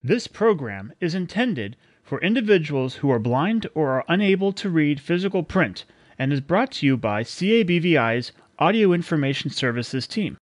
This program is intended for individuals who are blind or are unable to read physical print and is brought to you by CABVI's Audio Information Services team.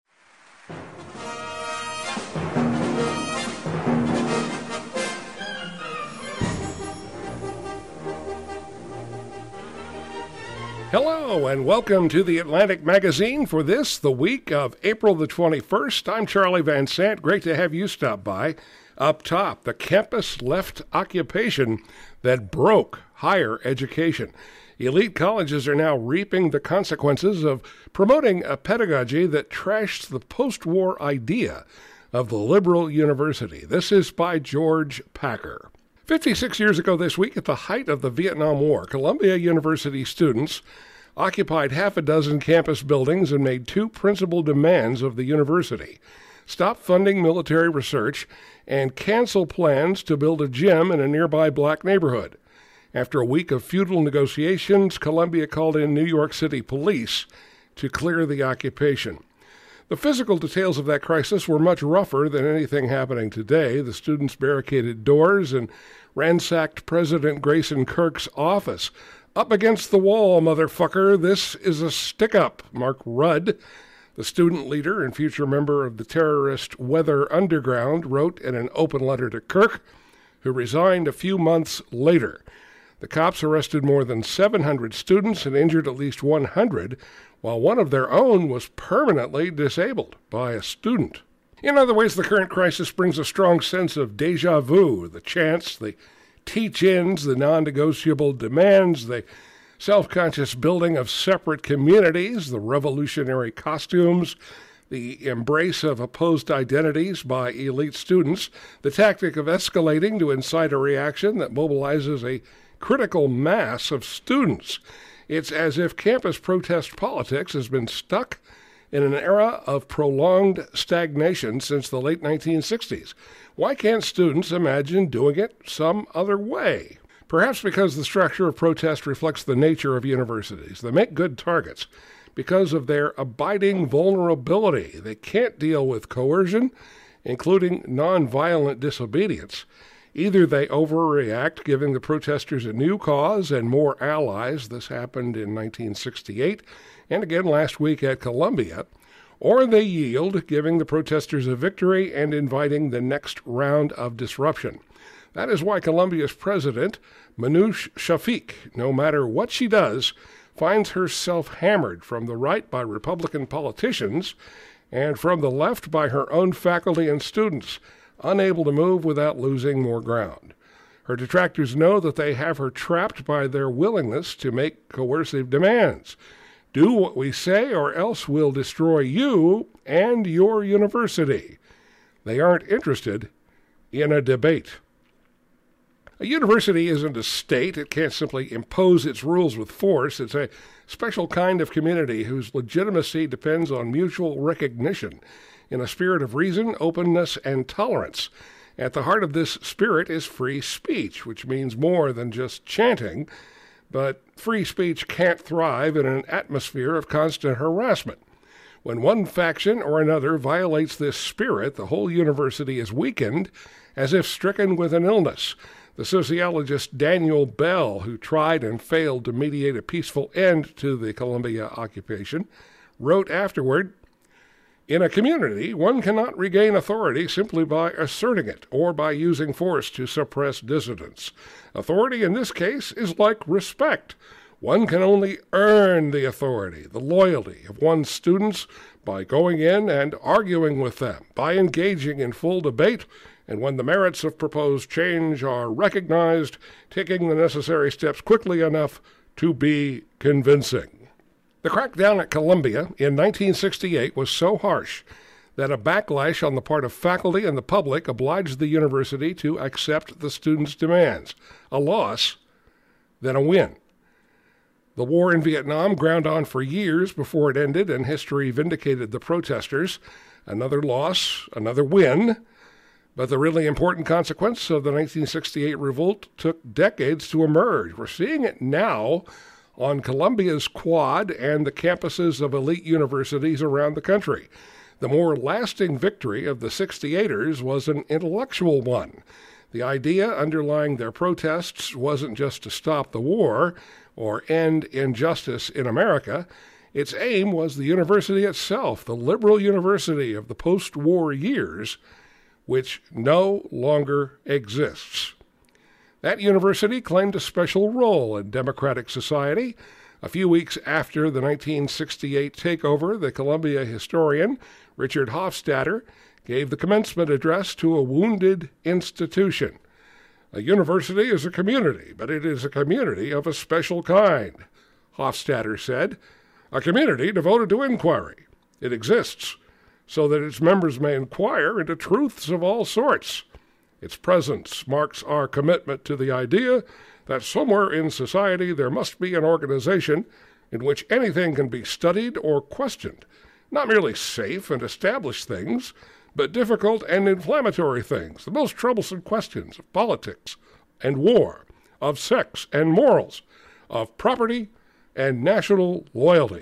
Hello and welcome to the Atlantic Magazine for the week of April the 21st. I'm Charlie Van Sant. Great to have you stop by. Up top, the campus left occupation that broke higher education. Elite colleges are now reaping the consequences of promoting a pedagogy that trashed the post-war idea of the liberal university. This is by George Packer. 56 years ago this week, at the height of the Vietnam War, Columbia University students occupied half a dozen campus buildings and made two principal demands of the university: stop funding military research and cancel plans to build a gym in a nearby black neighborhood. After a week of futile negotiations, Columbia called in New York City police to clear the occupation. The physical details of that crisis were much rougher than anything happening today. The students barricaded doors and ransacked President Grayson Kirk's office. "Up against the wall, motherfucker. This is a stick-up," Mark Rudd, the student leader and future member of the terrorist Weather Underground, wrote in an open letter to Kirk, who resigned a few months later. The cops arrested more than 700 students and injured at least 100, while one of their own was permanently disabled by a student. In other ways, the current crisis brings a strong sense of déjà vu, the chants, the teach-ins, the non-negotiable demands, the self-conscious building of separate communities, the revolutionary costumes, the embrace of opposed identities by elite students, the tactic of escalating to incite a reaction that mobilizes a critical mass of students. It's as if campus protest politics has been stuck in an era of prolonged stagnation since the late 1960s. Why can't students imagine doing it some other way? Perhaps because the structure of protest reflects the nature of universities. They make good targets because of their abiding vulnerability. They can't deal with coercion, including nonviolent disobedience. Either they overreact, giving the protesters a new cause and more allies — this happened in 1968 and again last week at Columbia — or they yield, giving the protesters a victory and inviting the next round of disruption. That is why Columbia's president, Minouche Shafik, no matter what she does, finds herself hammered from the right by Republican politicians and from the left by her own faculty and students, unable to move without losing more ground. Her detractors know that they have her trapped by their willingness to make coercive demands. Do what we say or else we'll destroy you and your university. They aren't interested in a debate. A university isn't a state. It can't simply impose its rules with force. It's a special kind of community whose legitimacy depends on mutual recognition in a spirit of reason, openness, and tolerance. At the heart of this spirit is free speech, which means more than just chanting. But free speech can't thrive in an atmosphere of constant harassment. When one faction or another violates this spirit, the whole university is weakened, as if stricken with an illness. The sociologist Daniel Bell, who tried and failed to mediate a peaceful end to the Columbia occupation, wrote afterward, "In a community, one cannot regain authority simply by asserting it or by using force to suppress dissidents. Authority in this case is like respect. One can only earn the authority, the loyalty of one's students by going in and arguing with them, by engaging in full debate, and when the merits of proposed change are recognized, taking the necessary steps quickly enough to be convincing." The crackdown at Columbia in 1968 was so harsh that a backlash on the part of faculty and the public obliged the university to accept the students' demands. A loss, then a win. The war in Vietnam ground on for years before it ended, and history vindicated the protesters. Another loss, another win. But the really important consequence of the 1968 revolt took decades to emerge. We're seeing it now on Columbia's Quad and the campuses of elite universities around the country. The more lasting victory of the 68ers was an intellectual one. The idea underlying their protests wasn't just to stop the war or end injustice in America. Its aim was the university itself, the liberal university of the post-war years, which no longer exists. That university claimed a special role in democratic society. A few weeks after the 1968 takeover, the Columbia historian Richard Hofstadter gave the commencement address to a wounded institution. A university is a community, but it is a community of a special kind, Hofstadter said, a community devoted to inquiry. It exists so that its members may inquire into truths of all sorts. Its presence marks our commitment to the idea that somewhere in society there must be an organization in which anything can be studied or questioned, not merely safe and established things, but difficult and inflammatory things, the most troublesome questions of politics and war, of sex and morals, of property and national loyalty.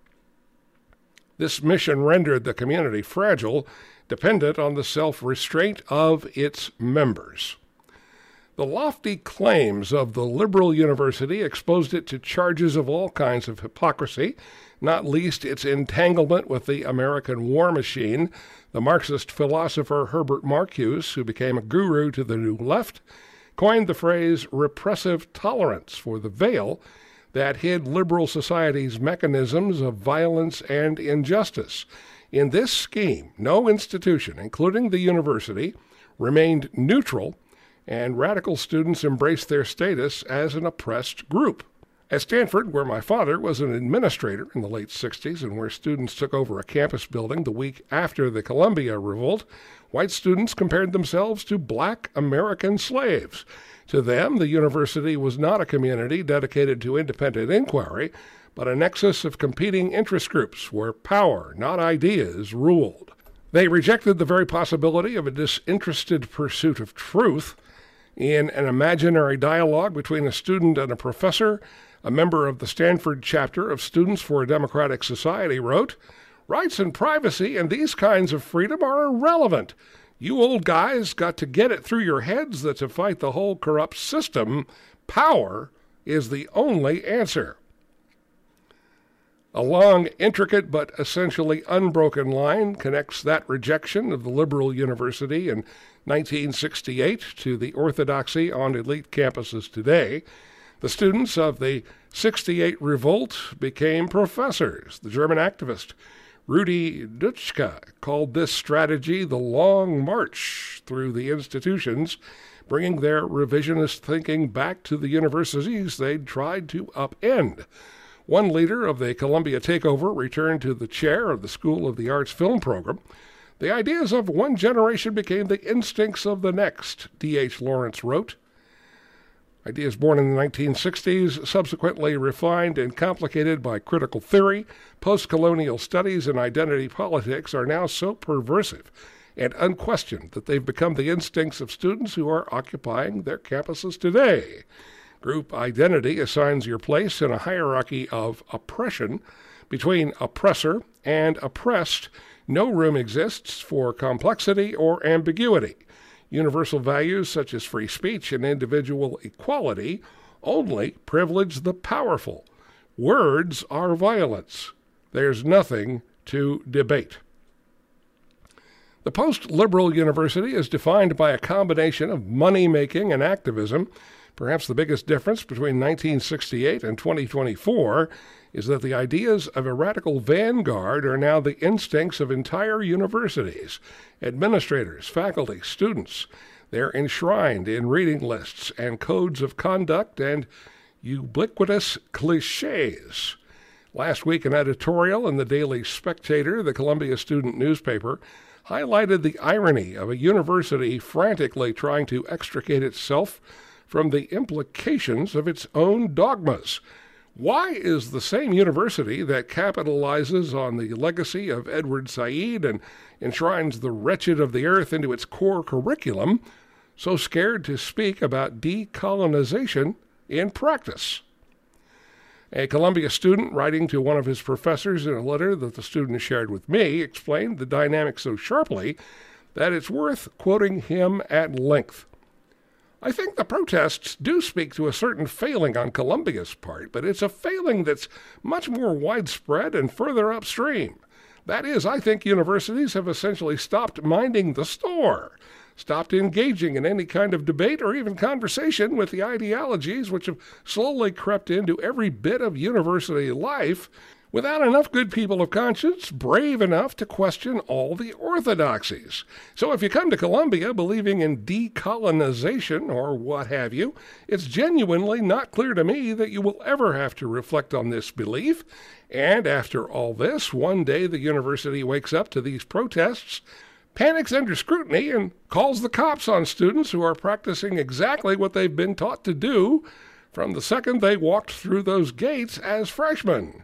This mission rendered the community fragile, dependent on the self-restraint of its members. The lofty claims of the liberal university exposed it to charges of all kinds of hypocrisy, not least its entanglement with the American war machine. The Marxist philosopher Herbert Marcuse, who became a guru to the New Left, coined the phrase repressive tolerance for the veil that hid liberal society's mechanisms of violence and injustice. In this scheme, no institution, including the university, remained neutral, and radical students embraced their status as an oppressed group. At Stanford, where my father was an administrator in the late 60s and where students took over a campus building the week after the Columbia Revolt, white students compared themselves to black American slaves. To them, the university was not a community dedicated to independent inquiry, but a nexus of competing interest groups where power, not ideas, ruled. They rejected the very possibility of a disinterested pursuit of truth. In an imaginary dialogue between a student and a professor, a member of the Stanford chapter of Students for a Democratic Society wrote, "Rights and privacy and these kinds of freedom are irrelevant. You old guys got to get it through your heads that to fight the whole corrupt system, power is the only answer." A long, intricate, but essentially unbroken line connects that rejection of the liberal university in 1968 to the orthodoxy on elite campuses today. The students of the 68 revolt became professors. The German activist Rudi Dutschke called this strategy the long march through the institutions, bringing their revisionist thinking back to the universities they'd tried to upend. One leader of the Columbia takeover returned to the chair of the School of the Arts film program. The ideas of one generation became the instincts of the next, D.H. Lawrence wrote. Ideas born in the 1960s, subsequently refined and complicated by critical theory, post-colonial studies, and identity politics, are now so perversive and unquestioned that they've become the instincts of students who are occupying their campuses today. Group identity assigns your place in a hierarchy of oppression. Between oppressor and oppressed, no room exists for complexity or ambiguity. Universal values such as free speech and individual equality only privilege the powerful. Words are violence. There's nothing to debate. The post-liberal university is defined by a combination of money-making and activism. Perhaps the biggest difference between 1968 and 2024 is that the ideas of a radical vanguard are now the instincts of entire universities, administrators, faculty, students. They're enshrined in reading lists and codes of conduct and ubiquitous cliches. Last week, an editorial in the Daily Spectator, the Columbia student newspaper, highlighted the irony of a university frantically trying to extricate itself from the implications of its own dogmas. Why is the same university that capitalizes on the legacy of Edward Said and enshrines the wretched of the earth into its core curriculum so scared to speak about decolonization in practice? A Columbia student writing to one of his professors in a letter that the student shared with me explained the dynamic so sharply that it's worth quoting him at length. I think the protests do speak to a certain failing on Columbia's part, but it's a failing that's much more widespread and further upstream. That is, I think universities have essentially stopped minding the store, stopped engaging in any kind of debate or even conversation with the ideologies which have slowly crept into every bit of university life, without enough good people of conscience brave enough to question all the orthodoxies. So if you come to Columbia believing in decolonization or what have you, it's genuinely not clear to me that you will ever have to reflect on this belief. And after all this, one day the university wakes up to these protests, panics under scrutiny, and calls the cops on students who are practicing exactly what they've been taught to do from the second they walked through those gates as freshmen.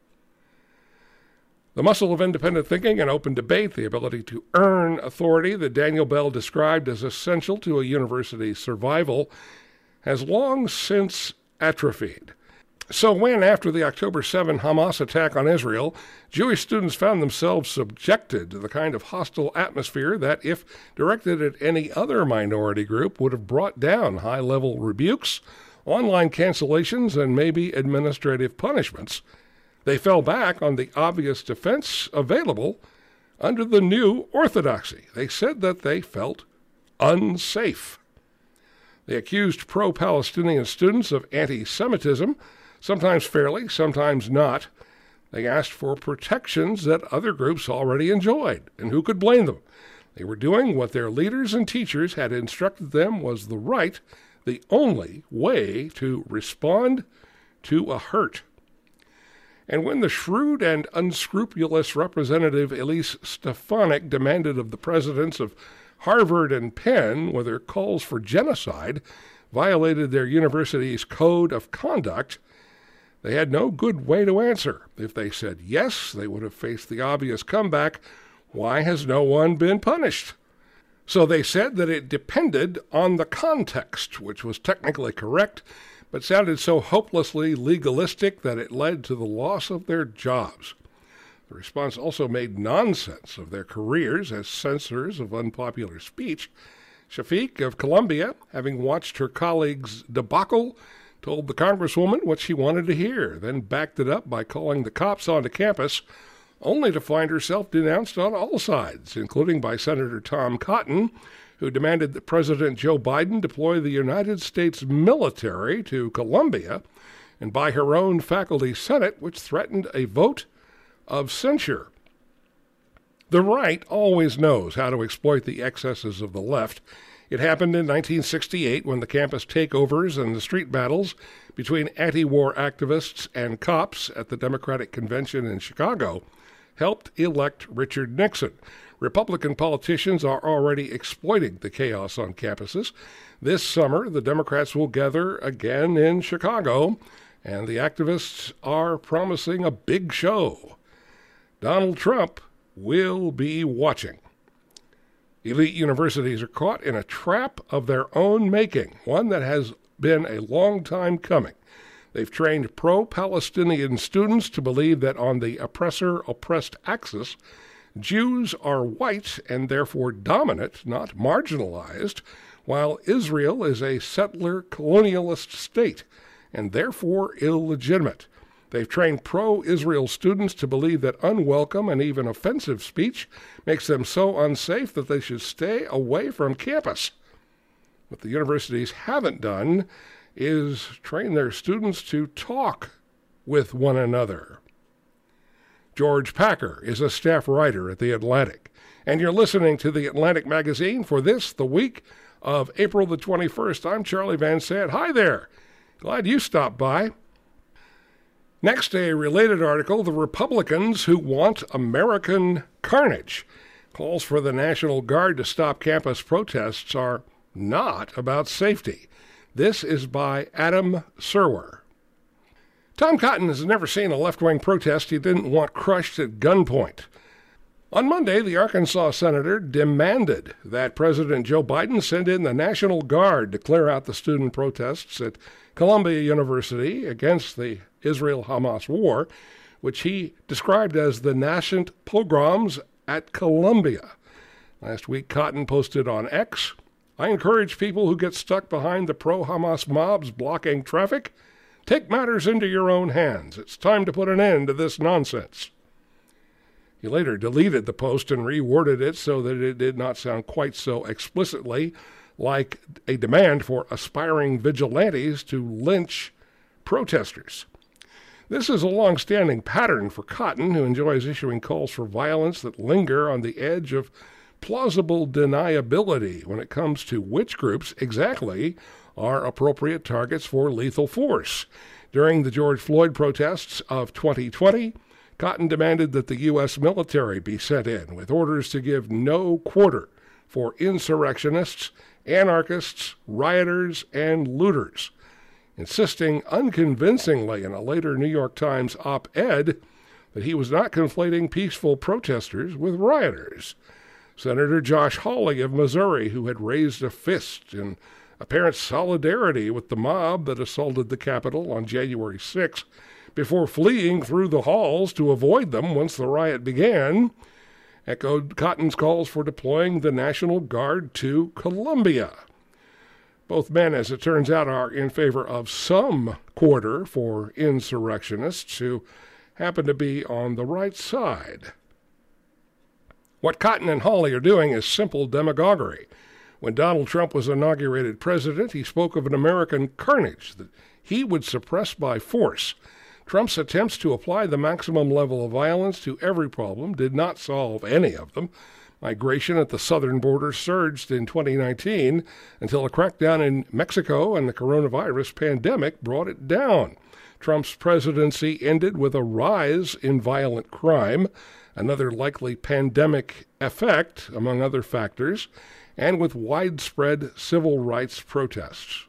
The muscle of independent thinking and open debate, the ability to earn authority that Daniel Bell described as essential to a university's survival, has long since atrophied. So when, after the October 7 Hamas attack on Israel, Jewish students found themselves subjected to the kind of hostile atmosphere that, if directed at any other minority group, would have brought down high-level rebukes, online cancellations, and maybe administrative punishments, they fell back on the obvious defense available under the new orthodoxy. They said that they felt unsafe. They accused pro-Palestinian students of anti-Semitism, sometimes fairly, sometimes not. They asked for protections that other groups already enjoyed, and who could blame them? They were doing what their leaders and teachers had instructed them was the only way to respond to a hurt. And when the shrewd and unscrupulous Representative Elise Stefanik demanded of the presidents of Harvard and Penn whether calls for genocide violated their university's code of conduct, they had no good way to answer. If they said yes, they would have faced the obvious comeback, why has no one been punished? So they said that it depended on the context, which was technically correct, but sounded so hopelessly legalistic that it led to the loss of their jobs. The response also made nonsense of their careers as censors of unpopular speech. Shafiq of Columbia, having watched her colleague's debacle, told the congresswoman what she wanted to hear, then backed it up by calling the cops onto campus, only to find herself denounced on all sides, including by Senator Tom Cotton, who demanded that President Joe Biden deploy the United States military to Columbia, and by her own faculty senate, which threatened a vote of censure. The right always knows how to exploit the excesses of the left. It happened in 1968 when the campus takeovers and the street battles between anti-war activists and cops at the Democratic Convention in Chicago helped elect Richard Nixon. Republican politicians are already exploiting the chaos on campuses. This summer, the Democrats will gather again in Chicago, and the activists are promising a big show. Donald Trump will be watching. Elite universities are caught in a trap of their own making, one that has been a long time coming. They've trained pro-Palestinian students to believe that on the oppressor-oppressed axis, Jews are white and therefore dominant, not marginalized, while Israel is a settler colonialist state and therefore illegitimate. They've trained pro-Israel students to believe that unwelcome and even offensive speech makes them so unsafe that they should stay away from campus. What the universities haven't done is train their students to talk with one another. George Packer is a staff writer at The Atlantic, and you're listening to The Atlantic Magazine for this, the week of April the 21st. I'm Charlie Van Sant. Hi there. Glad you stopped by. Next, a related article, The Republicans Who Want American Carnage. Calls for the National Guard to stop campus protests are not about safety. This is by Adam Serwer. Tom Cotton has never seen a left-wing protest he didn't want crushed at gunpoint. On Monday, the Arkansas senator demanded that President Joe Biden send in the National Guard to clear out the student protests at Columbia University against the Israel-Hamas war, which he described as the nascent pogroms at Columbia. Last week, Cotton posted on X, I encourage people who get stuck behind the pro-Hamas mobs blocking traffic, take matters into your own hands. It's time to put an end to this nonsense. He later deleted the post and reworded it so that it did not sound quite so explicitly like a demand for aspiring vigilantes to lynch protesters. This is a long-standing pattern for Cotton, who enjoys issuing calls for violence that linger on the edge of plausible deniability when it comes to which groups exactly are appropriate targets for lethal force. During the George Floyd protests of 2020, Cotton demanded that the U.S. military be sent in with orders to give no quarter for insurrectionists, anarchists, rioters, and looters, insisting unconvincingly in a later New York Times op-ed that he was not conflating peaceful protesters with rioters. Senator Josh Hawley of Missouri, who had raised a fist in apparent solidarity with the mob that assaulted the Capitol on January 6, before fleeing through the halls to avoid them once the riot began, echoed Cotton's calls for deploying the National Guard to Columbia. Both men, as it turns out, are in favor of some quarter for insurrectionists who happen to be on the right side. What Cotton and Hawley are doing is simple demagoguery. When Donald Trump was inaugurated president, he spoke of an American carnage that he would suppress by force. Trump's attempts to apply the maximum level of violence to every problem did not solve any of them. Migration at the southern border surged in 2019 until a crackdown in Mexico and the coronavirus pandemic brought it down. Trump's presidency ended with a rise in violent crime, another likely pandemic effect, among other factors, and with widespread civil rights protests.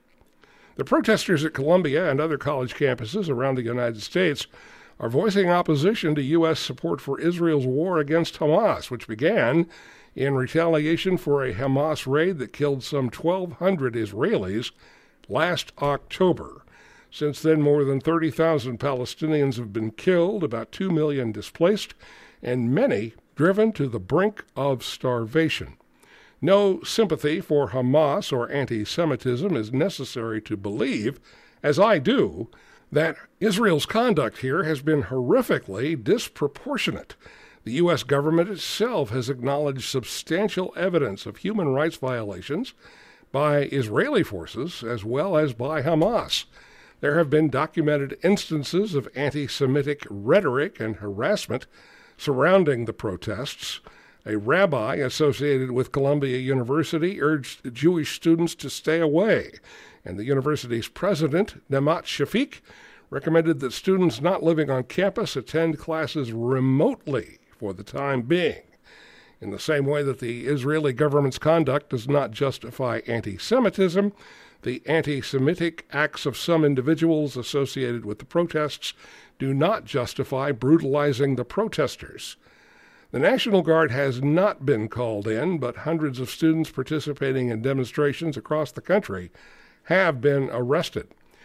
The protesters at Columbia and other college campuses around the United States are voicing opposition to U.S. support for Israel's war against Hamas, which began in retaliation for a Hamas raid that killed some 1,200 Israelis last October. Since then, more than 30,000 Palestinians have been killed, about 2 million displaced, and many driven to the brink of starvation. No sympathy for Hamas or anti-Semitism is necessary to believe, as I do, that Israel's conduct here has been horrifically disproportionate. The U.S. government itself has acknowledged substantial evidence of human rights violations by Israeli forces as well as by Hamas. There have been documented instances of anti-Semitic rhetoric and harassment surrounding the protests. A rabbi associated with Columbia University urged Jewish students to stay away, and the university's president, Nemat Shafik, recommended that students not living on campus attend classes remotely for the time being. In the same way that the Israeli government's conduct does not justify anti-Semitism, the anti-Semitic acts of some individuals associated with the protests do not justify brutalizing the protesters. The National Guard has not been called in, but hundreds of students participating in demonstrations across the country have been arrested.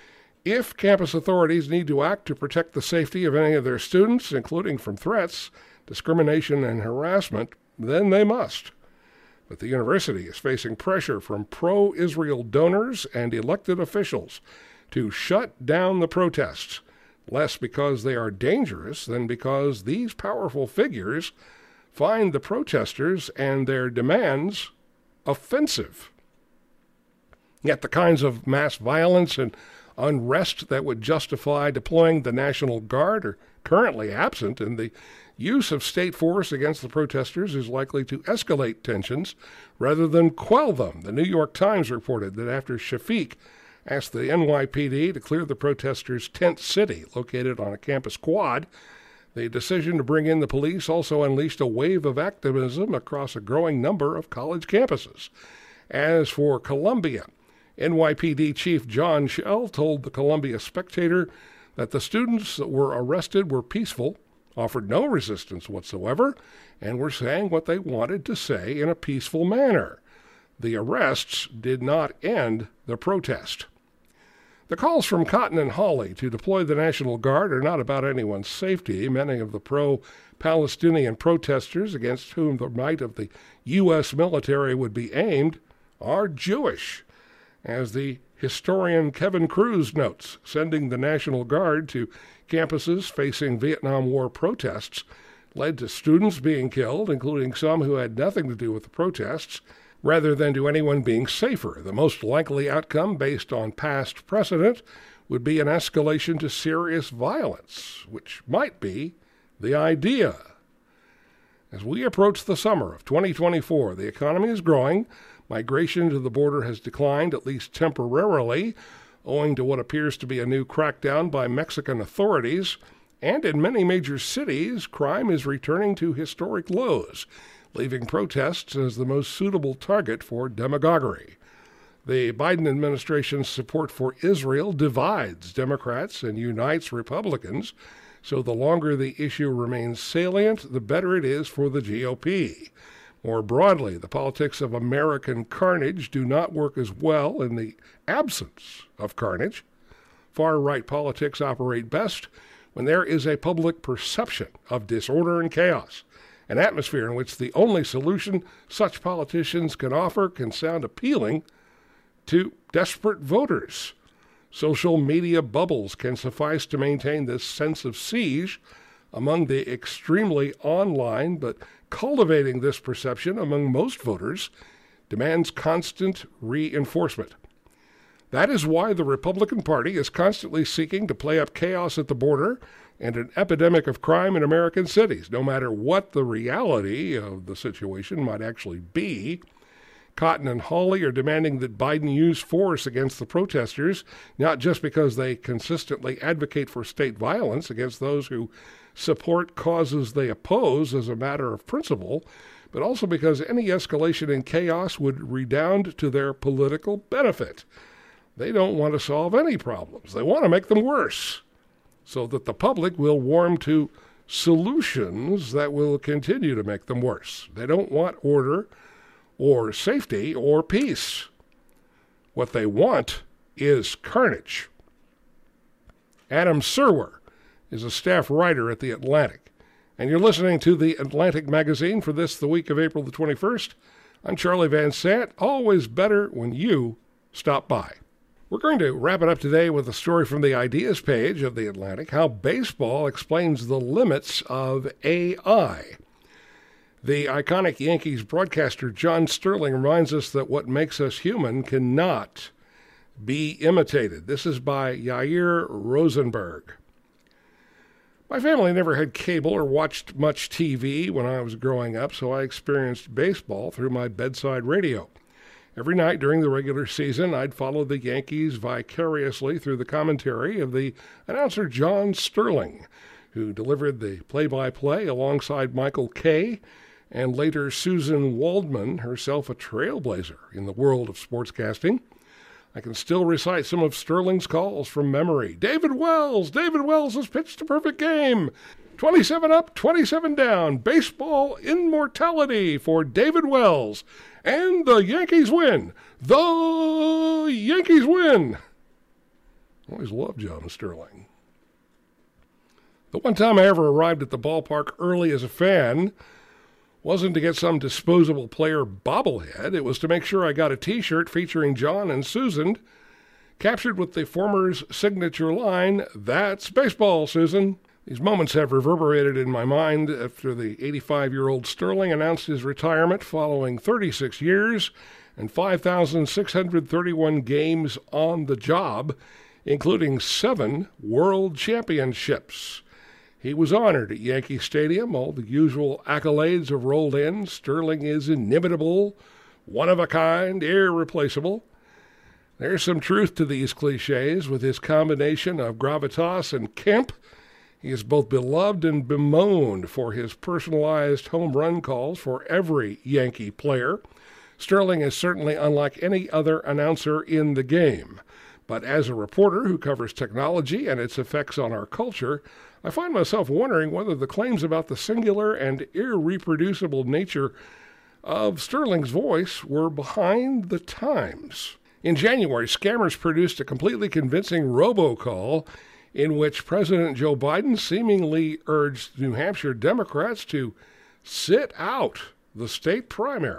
If campus authorities need to act to protect the safety of any of their students, including from threats, discrimination, and harassment, then they must. But the university is facing pressure from pro-Israel donors and elected officials to shut down the protests, less because they are dangerous than because these powerful figures find the protesters and their demands offensive. Yet the kinds of mass violence and unrest that would justify deploying the National Guard are currently absent, and the use of state force against the protesters is likely to escalate tensions rather than quell them. The New York Times reported that after Shafik asked the NYPD to clear the protesters' tent city located on a campus quad, the decision to bring in the police also unleashed a wave of activism across a growing number of college campuses. As for Columbia, NYPD Chief John Schell told the Columbia Spectator that the students that were arrested were peaceful, offered no resistance whatsoever, and were saying what they wanted to say in a peaceful manner. The arrests did not end the protest. The calls from Cotton and Hawley to deploy the National Guard are not about anyone's safety. Many of the pro-Palestinian protesters against whom the might of the U.S. military would be aimed are Jewish, as the historian Kevin Cruz notes, sending the National Guard to campuses facing Vietnam War protests led to students being killed, including some who had nothing to do with the protests, rather than to anyone being safer. The most likely outcome, based on past precedent, would be an escalation to serious violence, which might be the idea. As we approach the summer of 2024, the economy is growing. Migration to the border has declined, at least temporarily, owing to what appears to be a new crackdown by Mexican authorities. And in many major cities, crime is returning to historic lows, leaving protests as the most suitable target for demagoguery. The Biden administration's support for Israel divides Democrats and unites Republicans, so the longer the issue remains salient, the better it is for the GOP. More broadly, the politics of American carnage do not work as well in the absence of carnage. Far-right politics operate best when there is a public perception of disorder and chaos, an atmosphere in which the only solution such politicians can offer can sound appealing to desperate voters. Social media bubbles can suffice to maintain this sense of siege among the extremely online, but cultivating this perception among most voters demands constant reinforcement. That is why the Republican Party is constantly seeking to play up chaos at the border and an epidemic of crime in American cities, no matter what the reality of the situation might actually be. Cotton and Hawley are demanding that Biden use force against the protesters, not just because they consistently advocate for state violence against those who support causes they oppose as a matter of principle, but also because any escalation in chaos would redound to their political benefit. They don't want to solve any problems. They want to make them worse, so that the public will warm to solutions that will continue to make them worse. They don't want order or safety or peace. What they want is carnage. Adam Serwer is a staff writer at The Atlantic, and you're listening to The Atlantic Magazine for this, the week of April the 21st. I'm Charlie Van Sant. Always better when you stop by. We're going to wrap it up today with a story from the Ideas page of The Atlantic, how baseball explains the limits of AI. The iconic Yankees broadcaster John Sterling reminds us that what makes us human cannot be imitated. This is by Yair Rosenberg. My family never had cable or watched much TV when I was growing up, so I experienced baseball through my bedside radio. Every night during the regular season, I'd follow the Yankees vicariously through the commentary of the announcer John Sterling, who delivered the play-by-play alongside Michael Kay and later Susan Waldman, herself a trailblazer in the world of sportscasting. I can still recite some of Sterling's calls from memory. David Wells has pitched a perfect game. 27 up, 27 down. Baseball immortality for David Wells. And the Yankees win. The Yankees win. Always loved John Sterling. The one time I ever arrived at the ballpark early as a fan wasn't to get some disposable player bobblehead. It was to make sure I got a T-shirt featuring John and Susan, captured with the former's signature line, "That's baseball, Susan." These moments have reverberated in my mind after the 85-year-old Sterling announced his retirement following 36 years and 5,631 games on the job, including 7 world championships. He was honored at Yankee Stadium. All the usual accolades have rolled in. Sterling is inimitable, one of a kind, irreplaceable. There's some truth to these cliches with his combination of gravitas and Kemp. He is both beloved and bemoaned for his personalized home run calls for every Yankee player. Sterling is certainly unlike any other announcer in the game. But as a reporter who covers technology and its effects on our culture, I find myself wondering whether the claims about the singular and irreproducible nature of Sterling's voice were behind the times. In January, scammers produced a completely convincing robocall in which President Joe Biden seemingly urged New Hampshire Democrats to sit out the state primary.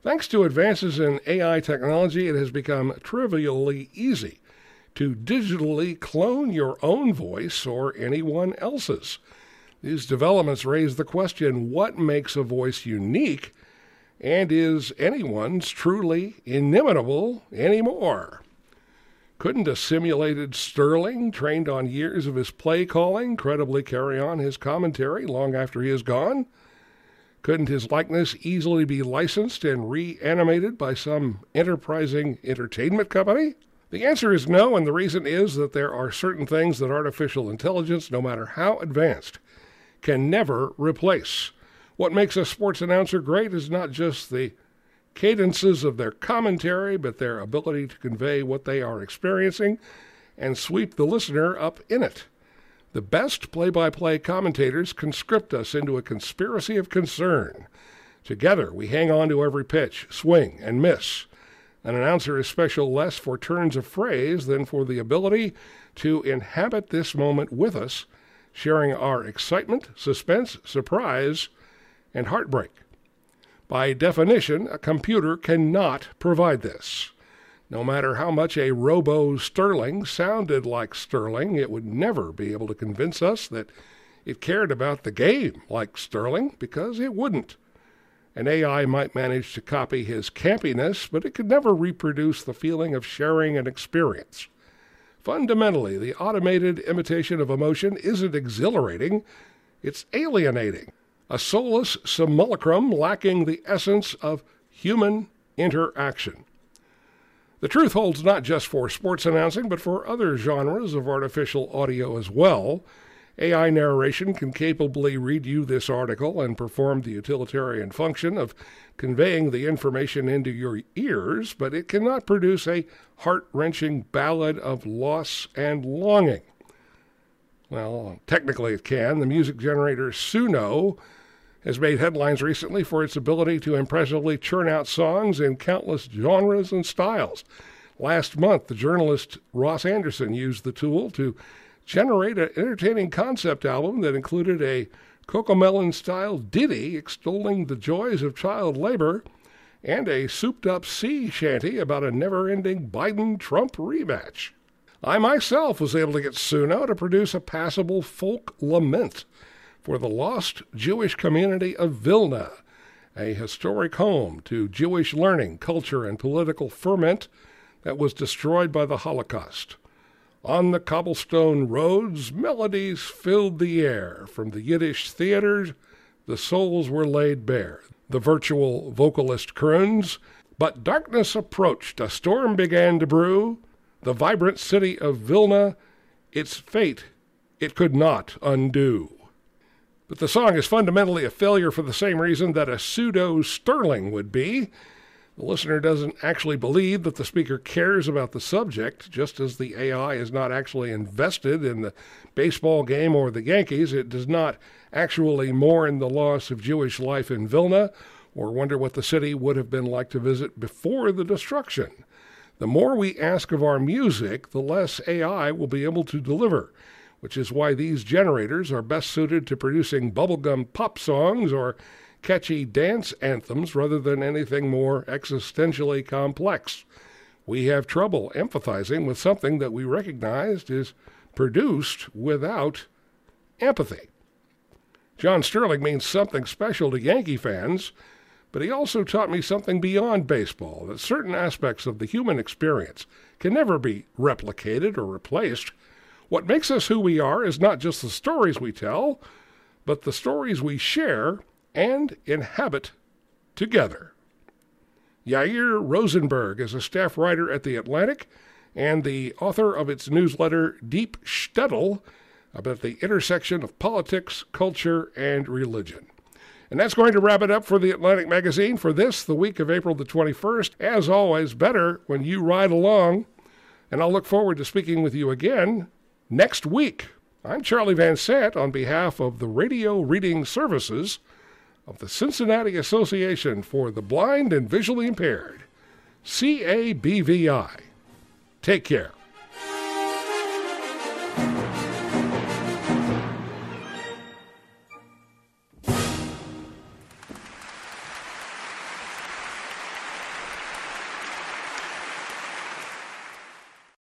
Thanks to advances in AI technology, it has become trivially easy to digitally clone your own voice or anyone else's. These developments raise the question, what makes a voice unique, and is anyone's truly inimitable anymore? Couldn't a simulated Sterling, trained on years of his play calling, credibly carry on his commentary long after he is gone? Couldn't his likeness easily be licensed and reanimated by some enterprising entertainment company? The answer is no, and the reason is that there are certain things that artificial intelligence, no matter how advanced, can never replace. What makes a sports announcer great is not just the cadences of their commentary, but their ability to convey what they are experiencing and sweep the listener up in it. The best play-by-play commentators conscript us into a conspiracy of concern. Together, we hang on to every pitch, swing, and miss. An announcer is special less for turns of phrase than for the ability to inhabit this moment with us, sharing our excitement, suspense, surprise, and heartbreak. By definition, a computer cannot provide this. No matter how much a robo-Sterling sounded like Sterling, it would never be able to convince us that it cared about the game like Sterling, because it wouldn't. An AI might manage to copy his campiness, but it could never reproduce the feeling of sharing an experience. Fundamentally, the automated imitation of emotion isn't exhilarating, it's alienating. A soulless simulacrum lacking the essence of human interaction. The truth holds not just for sports announcing, but for other genres of artificial audio as well. AI narration can capably read you this article and perform the utilitarian function of conveying the information into your ears, but it cannot produce a heart-wrenching ballad of loss and longing. Well, technically it can. The music generator Suno has made headlines recently for its ability to impressively churn out songs in countless genres and styles. Last month, the journalist Ross Anderson used the tool to generate an entertaining concept album that included a Cocomelon-style ditty extolling the joys of child labor and a souped-up sea shanty about a never-ending Biden-Trump rematch. I myself was able to get Suno to produce a passable folk lament for the lost Jewish community of Vilna, a historic home to Jewish learning, culture, and political ferment that was destroyed by the Holocaust. On the cobblestone roads, melodies filled the air. From the Yiddish theaters, the souls were laid bare. The virtual vocalist croons, but darkness approached, a storm began to brew. The vibrant city of Vilna, its fate it could not undo. But the song is fundamentally a failure for the same reason that a pseudo-Sterling would be. The listener doesn't actually believe that the speaker cares about the subject, just as the AI is not actually invested in the baseball game or the Yankees. It does not actually mourn the loss of Jewish life in Vilna or wonder what the city would have been like to visit before the destruction. The more we ask of our music, the less AI will be able to deliver, which is why these generators are best suited to producing bubblegum pop songs or catchy dance anthems rather than anything more existentially complex. We have trouble empathizing with something that we recognized is produced without empathy. John Sterling means something special to Yankee fans, but he also taught me something beyond baseball, that certain aspects of the human experience can never be replicated or replaced. What makes us who we are is not just the stories we tell, but the stories we share and inhabit together. Yair Rosenberg is a staff writer at The Atlantic and the author of its newsletter Deep Shtetl about the intersection of politics, culture, and religion. And that's going to wrap it up for The Atlantic Magazine for the week of April the 21st. As always, better when you ride along. And I'll look forward to speaking with you again next week. I'm Charlie Van Sant on behalf of the Radio Reading Services of the Cincinnati Association for the Blind and Visually Impaired, CABVI. Take care.